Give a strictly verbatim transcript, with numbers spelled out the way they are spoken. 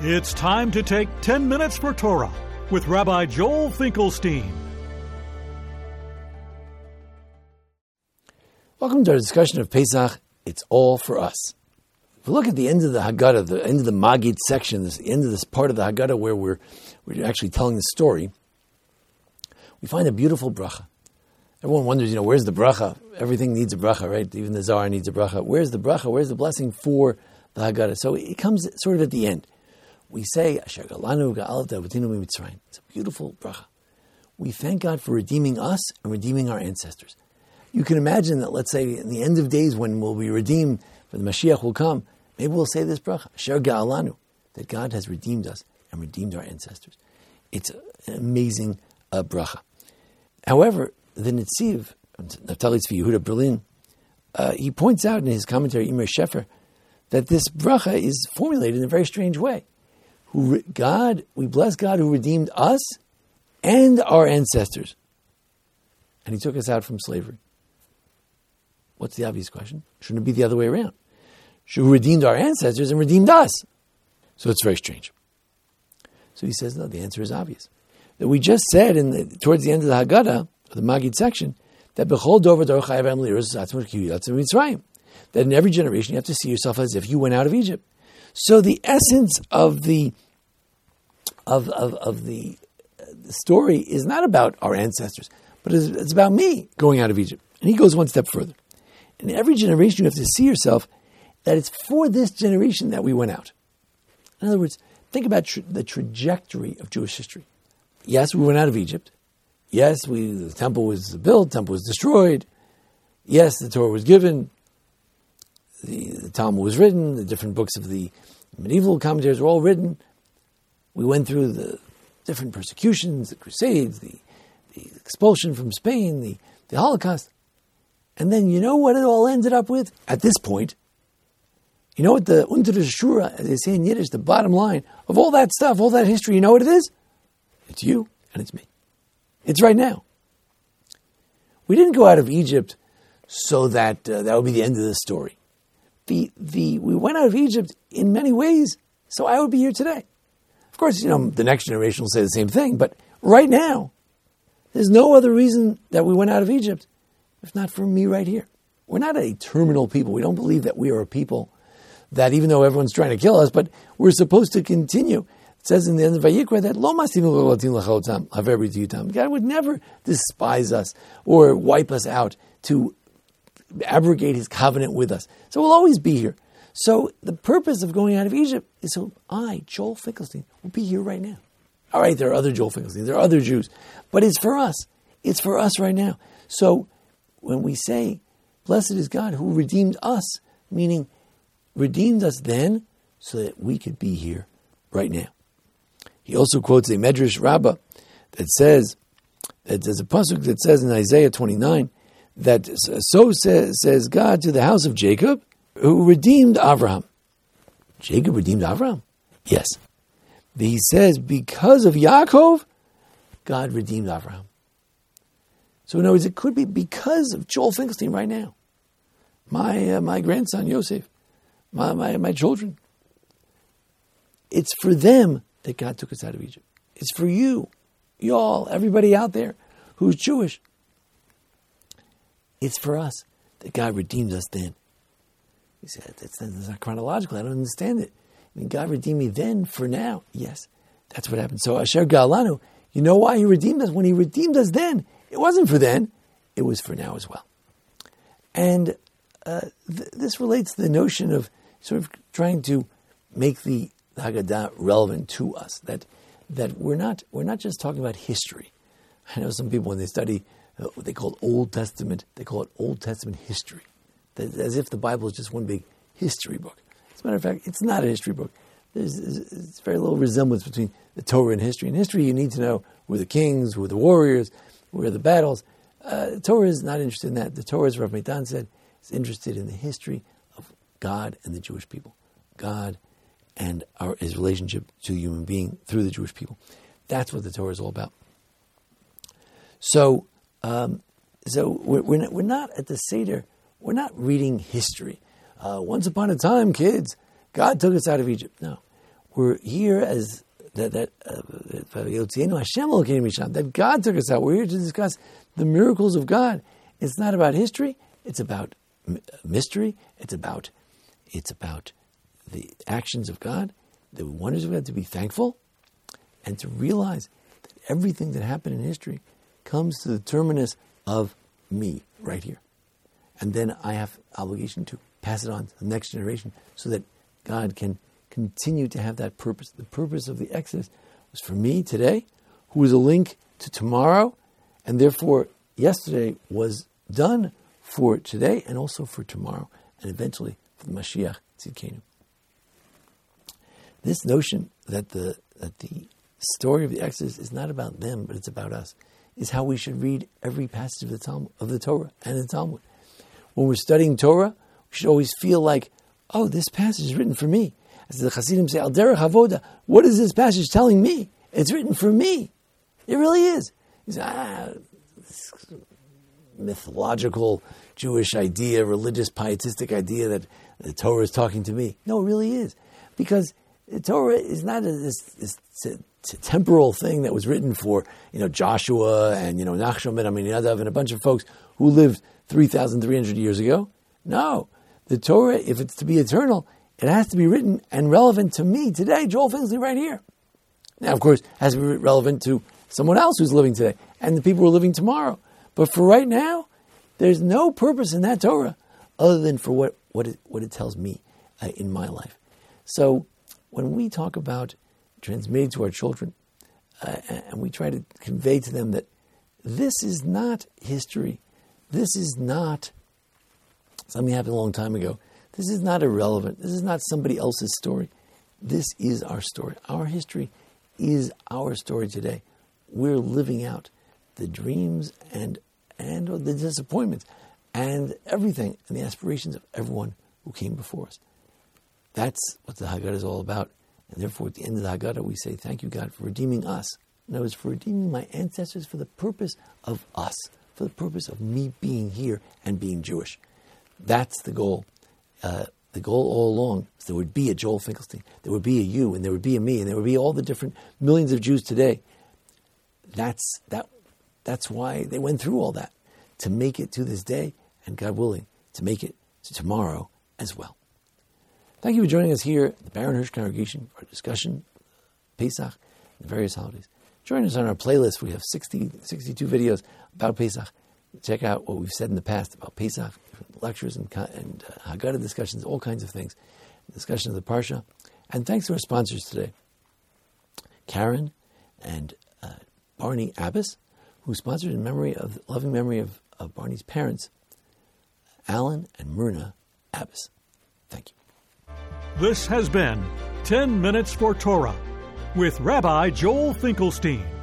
It's time to take ten minutes for Torah with Rabbi Joel Finkelstein. Welcome to our discussion of Pesach. It's all for us. If we look at the end of the Haggadah, the end of the Magid section, this, the end of this part of the Haggadah where we're, we're actually telling the story, we find a beautiful bracha. Everyone wonders, you know, where's the bracha? Everything needs a bracha, right? Even the Zohar needs a bracha. Where's the bracha? Where's the blessing for the Haggadah? So it comes sort of at the end. We say, Asher galanu ga'alavta avotinu miMitzrayim. It's a beautiful bracha. We thank God for redeeming us and redeeming our ancestors. You can imagine that, let's say, in the end of days when we'll be redeemed, when the Mashiach will come, maybe we'll say this bracha, Asher ga'alanu, that God has redeemed us and redeemed our ancestors. It's an amazing uh, bracha. However, the Netziv, Naftali Tzvi Yehuda Berlin, uh, he points out in his commentary, Imer Shefer, that this bracha is formulated in a very strange way. Who God, we bless God who redeemed us and our ancestors. And he took us out from slavery. What's the obvious question? Shouldn't it be the other way around? Who redeemed our ancestors and redeemed us? So it's very strange. So he says, no, the answer is obvious. That we just said in the, towards the end of the Haggadah, the Magid section, that Bechol Dover Dor Chayav Mitzrayim, that in every generation you have to see yourself as if you went out of Egypt. So the essence of the of of, of the, uh, the story is not about our ancestors, but it's, it's about me going out of Egypt. And he goes one step further. In every generation you have to see yourself that it's for this generation that we went out. In other words, think about tra- the trajectory of Jewish history. Yes, we went out of Egypt. Yes, we the temple was built, the temple was destroyed. Yes, the Torah was given. The, the Talmud was written, the different books of the medieval commentaries were all written. We went through the different persecutions, the Crusades, the, the expulsion from Spain, the, the Holocaust. And then you know what it all ended up with? At this point, you know what the Unter der Shura, as they say in Yiddish, the bottom line of all that stuff, all that history, you know what it is? It's you and it's me. It's right now. We didn't go out of Egypt so that uh, that would be the end of the story. The the we went out of Egypt in many ways, so I would be here today. Of course, you know, the next generation will say the same thing, but right now, there's no other reason that we went out of Egypt, if not for me right here. We're not a terminal people. We don't believe that we are a people that, even though everyone's trying to kill us, but we're supposed to continue. It says in the end of Vayikra that Lo God would never despise us or wipe us out to abrogate his covenant with us. So we'll always be here. So the purpose of going out of Egypt is so I, Joel Finkelstein, will be here right now. All right, there are other Joel Finkelsteins, there are other Jews, but it's for us. It's for us right now. So when we say, blessed is God who redeemed us, meaning redeemed us then so that we could be here right now. He also quotes a Medrash Rabbah that says, that there's a pasuk that says in Isaiah twenty-nine, that so says, says God to the house of Jacob, who redeemed Abraham. Jacob redeemed Abraham? Yes. He says, because of Yaakov, God redeemed Abraham. So in other words, it could be because of Joel Finkelstein right now. My uh, my grandson, Yosef, my, my, my children. It's for them that God took us out of Egypt. It's for you, y'all, everybody out there who's Jewish. It's for us that God redeemed us then. He said, that's, that's not chronological. I don't understand it. I mean, God redeemed me then for now. Yes, that's what happened. So Asher Galanu, you know why he redeemed us? When he redeemed us then, it wasn't for then, it was for now as well. And uh, th- this relates to the notion of sort of trying to make the Haggadah relevant to us. That that we're not we're not just talking about history. I know some people when they study uh, what they call Old Testament, they call it Old Testament history, that, as if the Bible is just one big history book. As a matter of fact, it's not a history book. There's, there's very little resemblance between the Torah and history. In history, you need to know who were the kings, who were the warriors, who were the battles. Uh, the Torah is not interested in that. The Torah, as Rav Meitan said, is interested in the history of God and the Jewish people. God and our, his relationship to the human being through the Jewish people. That's what the Torah is all about. So, um, so we're, we're, not, we're not at the Seder, we're not reading history. Uh, once upon a time, kids, God took us out of Egypt. No. we're here as that that uh, that God took us out. We're here to discuss the miracles of God. It's not about history. It's about m- mystery. It's about it's about the actions of God, the wonders of God. To be thankful and to realize that everything that happened in history comes to the terminus of me right here, and then I have obligation to pass it on to the next generation so that God can continue to have that purpose. The purpose of the Exodus was for me today, who is a link to tomorrow, and therefore yesterday was done for today and also for tomorrow, and eventually for the Mashiach Tzidkenu. This notion that the that the story of the Exodus is not about them, but it's about us, is how we should read every passage of the Talmud, of the Torah and the Talmud. When we're studying Torah, we should always feel like, oh, this passage is written for me. As the Hasidim say, Al Derech Havoda, what is this passage telling me? It's written for me. It really is. You say, ah, this mythological Jewish idea, religious pietistic idea that the Torah is talking to me. No, it really is. Because the Torah is not a, this, this, this temporal thing that was written for, you know, Joshua and, you know, Nachshon ben Aminadav and a bunch of folks who lived three thousand three hundred years ago. No. The Torah, if it's to be eternal, it has to be written and relevant to me today, Joel Finkelstein, right here. Now, of course, it has to be relevant to someone else who's living today and the people who are living tomorrow. But for right now, there's no purpose in that Torah other than for what, what, it, what it tells me uh, in my life. So when we talk about transmitting to our children, uh, and we try to convey to them that this is not history, this is not something happened a long time ago, this is not irrelevant, this is not somebody else's story, this is our story. Our history is our story today. We're living out the dreams and and the disappointments and everything and the aspirations of everyone who came before us. That's what the Haggadah is all about. And therefore, at the end of the Haggadah, we say, thank you, God, for redeeming us. In other words, for redeeming my ancestors for the purpose of us, for the purpose of me being here and being Jewish. That's the goal. Uh, the goal all along is there would be a Joel Finkelstein, there would be a you, and there would be a me, and there would be all the different millions of Jews today. That's that. That's why they went through all that, to make it to this day, and God willing, to make it to tomorrow as well. Thank you for joining us here at the Baron Hirsch Congregation for a discussion, Pesach, and the various holidays. Join us on our playlist. We have sixty, sixty-two videos about Pesach. Check out what we've said in the past about Pesach, lectures and, and uh, Haggadah discussions, all kinds of things, discussion of the Parsha. And thanks to our sponsors today, Karen and uh, Barney Abbas, who sponsored in memory of loving memory of, of Barney's parents, Alan and Myrna Abbas. Thank you. This has been ten minutes for Torah with Rabbi Joel Finkelstein.